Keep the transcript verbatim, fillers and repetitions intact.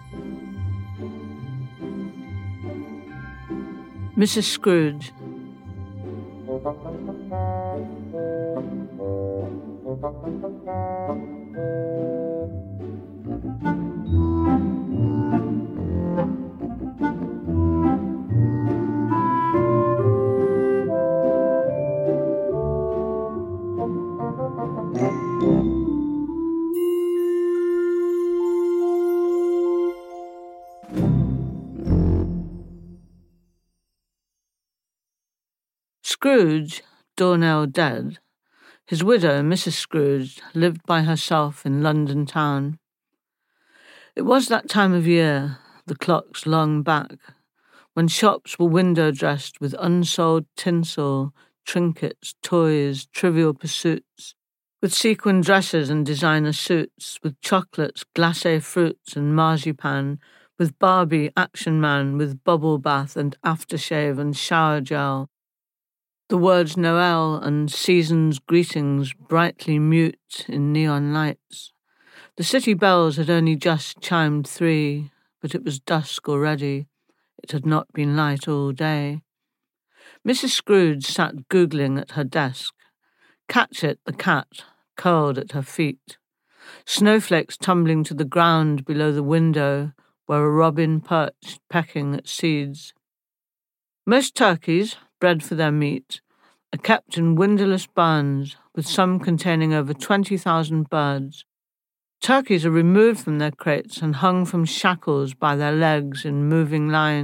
Missus Scrooge. Scrooge, Dornell dead, his widow, Missus Scrooge, lived by herself in London town. It was that time of year, the clock's long back, when shops were window-dressed with unsold tinsel, trinkets, toys, trivial pursuits, with sequin dresses and designer suits, with chocolates, glacé fruits and marzipan, with Barbie, Action Man, with bubble bath and aftershave and shower gel. The words Noel and Season's greetings brightly mute in neon lights. The city bells had only just chimed three, but it was dusk already. It had not been light all day. Missus Scrooge sat googling at her desk. Catchit, the cat, curled at her feet. Snowflakes tumbling to the ground below the window where a robin perched pecking at seeds. Most turkeys, bred for their meat, are kept in windowless barns, with some containing over twenty thousand birds. Turkeys are removed from their crates and hung from shackles by their legs in moving lines.